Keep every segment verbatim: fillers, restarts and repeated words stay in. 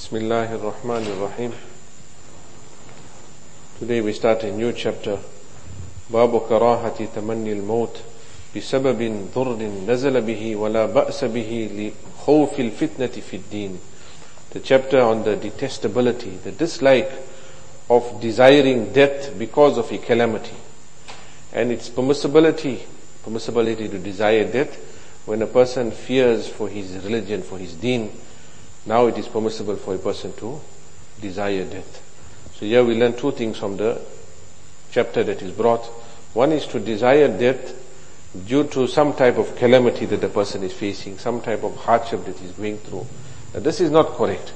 Bismillahir Rahmanir Rahim. Today we start a new chapter. Babu karahati tamanni al-maut bisababin dhurrin nazala bihi wala ba'sa bihi li khawfi al-fitnati fi ad-din. The chapter on the detestability, the dislike of desiring death because of a calamity, and its permissibility, permissibility to desire death when a person fears for his religion, for his deen. Now it is permissible for a person to desire death. So here we learn two things from the chapter that is brought. One is to desire death due to some type of calamity that the person is facing, some type of hardship that he is going through. Now this is not correct.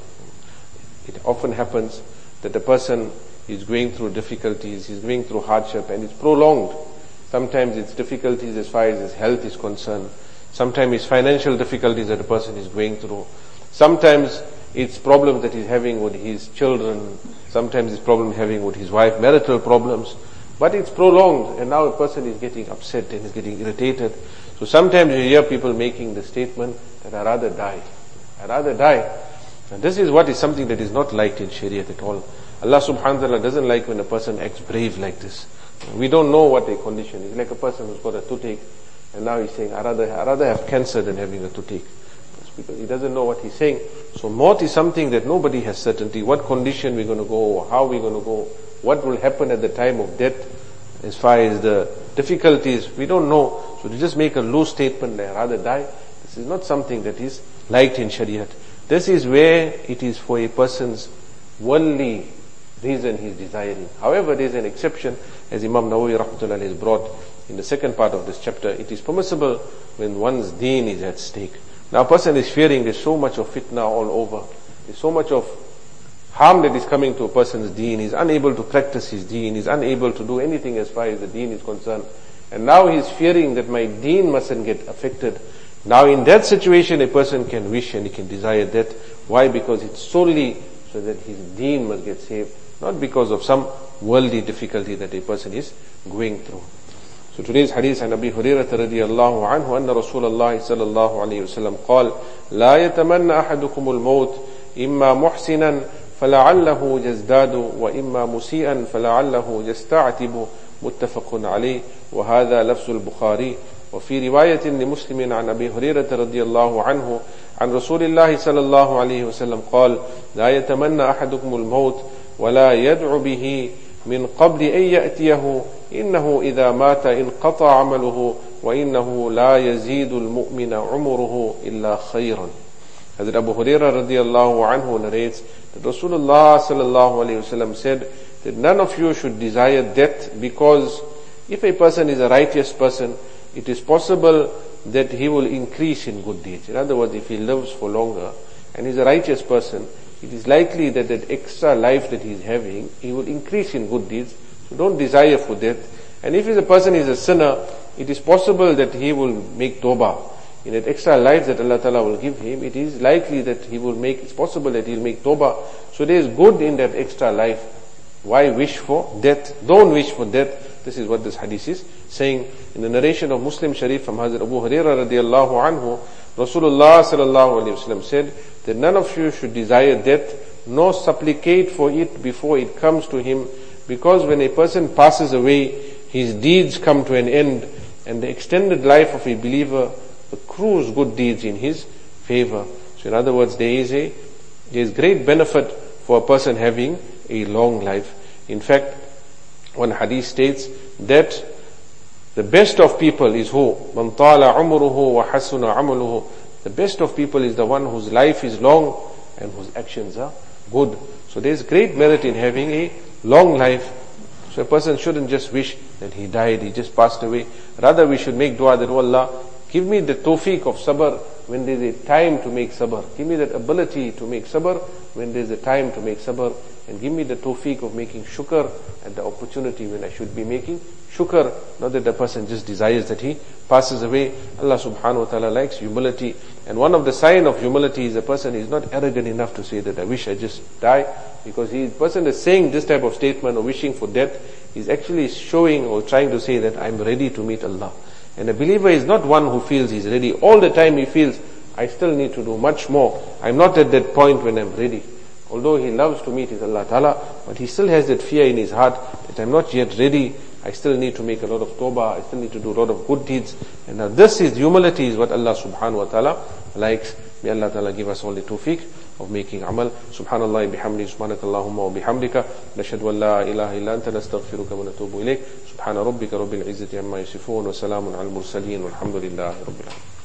It often happens that the person is going through difficulties, is going through hardship, and it's prolonged. Sometimes it's difficulties as far as his health is concerned. Sometimes it's financial difficulties that the person is going through. Sometimes it's problems that he's having with his children. Sometimes it's problems having with his wife, marital problems. But it's prolonged, and now a person is getting upset and is getting irritated. So sometimes you hear people making the statement that I rather die. I rather die. And this is what is something that is not liked in Shariat at all. Allah subhanahu wa ta'ala doesn't like when a person acts brave like this. We don't know what a condition is. Like a person who's got a toothache, and now he's saying, I rather, I rather have cancer than having a toothache. Because he doesn't know what he's saying. So maut is something that nobody has certainty. What condition we're going to go, how we're going to go, what will happen at the time of death, as far as the difficulties, we don't know. So to just make a loose statement, I rather die, this is not something that is liked in Shariat. This is where it is for a person's worldly reason he's desiring. However, there is an exception, as Imam Nawawi rahmatullah has brought in the second part of this chapter. It is permissible when one's deen is at stake. Now a person is fearing there's so much of fitna all over. There's so much of harm that is coming to a person's deen. He's unable to practice his deen. He's unable to do anything as far as the deen is concerned. And now he's fearing that my deen mustn't get affected. Now in that situation a person can wish and he can desire death. Why? Because it's solely so that his deen must get saved. Not because of some worldly difficulty that a person is going through. So today's hadith عن أبي هريرة رضي الله عنه أن رسول الله صلى الله عليه وسلم قال لا يتمنى أحدكم الموت إما محسنا فلعله يزداد وإما مسيئا فلعله يستعتب متفق عليه وهذا لفظ البخاري وفي رواية لمسلم عن أبي هريرة رضي الله عنه عن رسول الله صلى الله عليه وسلم قال لا يتمنى أحدكم الموت ولا يدعو به من قبل أن يأتيه إنه إذا مات انقطع عمله وإنه لا يزيد المؤمن عمره إلا خيرا. Hazrat Abu Hurairah radiallahu anhu narrates that Rasulullah sallallahu alayhi wasallam said that none of you should desire death, because if a person is a righteous person, it is possible that he will increase in good deeds. In other words, if he lives for longer and is a righteous person, it is likely that that extra life that he is having, he will increase in good deeds. So don't desire for death. And if a person is a sinner, it is possible that he will make tawbah. In that extra life that Allah Ta'ala will give him, it is likely that he will make, it's possible that he will make tawbah. So there is good in that extra life. Why wish for death? Don't wish for death. This is what this hadith is saying. In the narration of Muslim Sharif from Hazrat Abu Hurairah radiallahu anhu, Rasulullah sallallahu alayhi wasallam said that none of you should desire death, nor supplicate for it before it comes to him, because when a person passes away, his deeds come to an end, and the extended life of a believer accrues good deeds in his favor. So in other words, there is a there is great benefit for a person having a long life. In fact, one hadith states that the best of people is who? Man tala umruhu wa hasuna amaluhu. The best of people is the one whose life is long and whose actions are good. So there is great merit in having a long life. So a person shouldn't just wish that he died, he just passed away. Rather we should make dua that, oh Allah, give me the tawfiq of sabr when there is a time to make sabr. Give me that ability to make sabr when there is a time to make sabr. And give me the tawfiq of making shukr at the opportunity when I should be making shukr. Not that the person just desires that he passes away. Allah subhanahu wa ta'ala likes humility. And one of the sign of humility is a person is not arrogant enough to say that I wish I just die. Because the person is saying this type of statement or wishing for death is actually showing or trying to say that I'm ready to meet Allah. And a believer is not one who feels he's ready. All the time he feels, I still need to do much more. I'm not at that point when I'm ready. Although he loves to meet his Allah Ta'ala, but he still has that fear in his heart that I'm not yet ready. I still need to make a lot of tawbah. I still need to do a lot of good deeds. And now this is humility, is what Allah Subhanahu wa Ta'ala likes. May Allah Ta'ala give us all the tawfiq of making amal. Subhanallah bihamdi, subhanakallahumma wa bihamdika, nashhadu an la ilaha illa anta, nastaghfiruka wa natubu ilayk. Subhana rabbika rabbil izzati amma yasifun, wa salamun al mursaleen, walhamdulillahi rabbil alamin.